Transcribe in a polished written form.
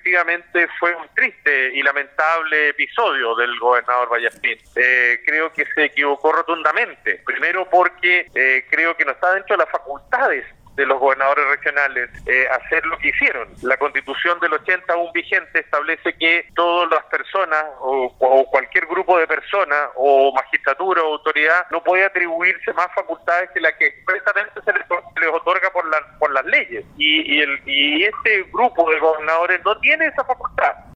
efectivamente fue un triste y lamentable episodio del gobernador Vallespín. Creo que se equivocó rotundamente. Primero porque creo que no está dentro de las facultades de los gobernadores regionales hacer lo que hicieron. La Constitución del 80 aún vigente establece que todas las personas o cualquier grupo de personas o magistratura o autoridad no puede atribuirse más facultades que la que expresamente se les otorga por las leyes. Y este grupo de gobernadores no tiene esa facultad.